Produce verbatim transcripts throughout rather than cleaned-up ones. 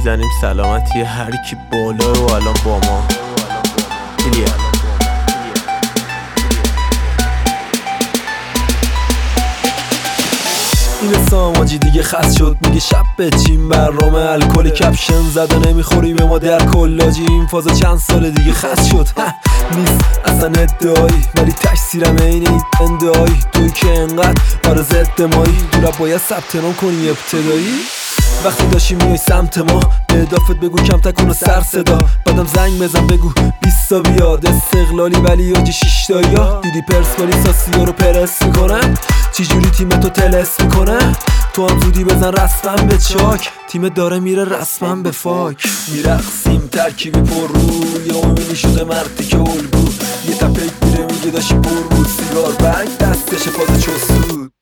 میزنیم سلامتی هر کی بالا و الان با ما ایلیا. این ساماجی دیگه خست شد، میگه شب بچین برنامه الکل کپشن زده نمیخوری به ما در کلاجی. این فاز چند سال دیگه خست شد نیست اصلا ادعایی، ولی تکثیرم این این اندعایی. توی که انقدر برا ضد مایی تو رب باید ثبت نام کنی ابتدایی. وقتی داشتی میای سمت ما به اضافت بگو کم تکن و سر صدا، بعدم زنگ بزن بگو بیستا بیاد استقلالی ولی آجی شیشتایی ها. دیدی پرسپولیس ها سیا رو پرس میکنن، چی جوری تیم تو تلس میکنه. تو هم زودی بزن رسمم به چاک، تیم داره میره رسمم به فاک. میرقصیم ترکیبی پر روی یا میبینی شده مردی که الگو. یه تپک میره میگه داشتی پر بود سیگار بنگ دستش فاز چسود.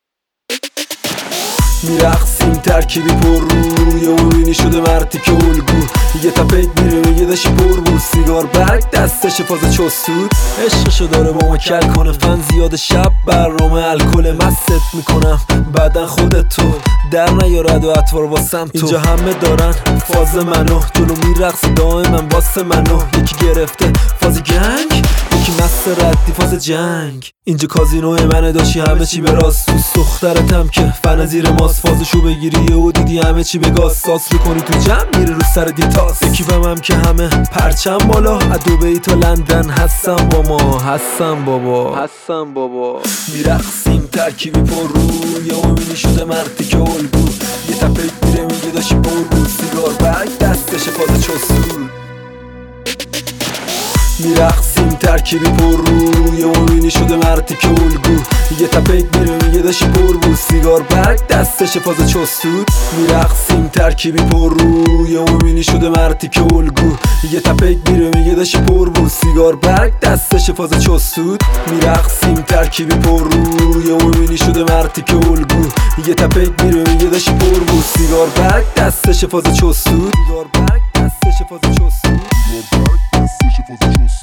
میرقصیم ترکیبی پر روی یا میبینی شده مردی که الگو. یه تپک میره میگه داشتی پر بود سیگار برگ دستش فاز چسود. عشقشو داره با ما کل کنه، فن زیاد شب برنامه الکل مست میکنم بعدن خودتو در نیارد و اطوار واسم تو. اینجا همه دارن فاز منو جلو میرقص دائما واسه منو. یکی گرفته فاز گنگ یکی مست ردی فاز جنگ. اینجا کازینوی منه داشتی همه چی به راست، دوست دخترتم که فن زیر ماست. فازشو بگیری و دیدی همه چی به گاز ساس میکنی تو جمع میره رو سر دیتاس. اکیبم هم که همه پرچم بالا ادوبهی تا لندن هستم با ما هستم بابا هستم بابا. میرقصیم ترکیبی پر روی یا میبینی شده مردی که الگو. یه تپک میره میگه داشتی پر بود سیگار برگ دستش فاز چسود. میرقصیم ترکیبی پر روی یا میبینی شده مردی که الگو. یه تپک میره میگه داشتی پر بود سیگار برگ دستش فاز چسود. میرقصیم ترکیبی پر روی یا میبینی شده مردی که الگو. یه تپک میره میگه داشتی پر بود سیگار برگ دستش فاز چسود. میرقصیم ترکیبی پر روی یا میبینی شده مردی که الگو. یه تپک میره میگه داشتی پر بود سیگار برگ دستش فاز چسود. سیگار برگ دستش فاز چسود.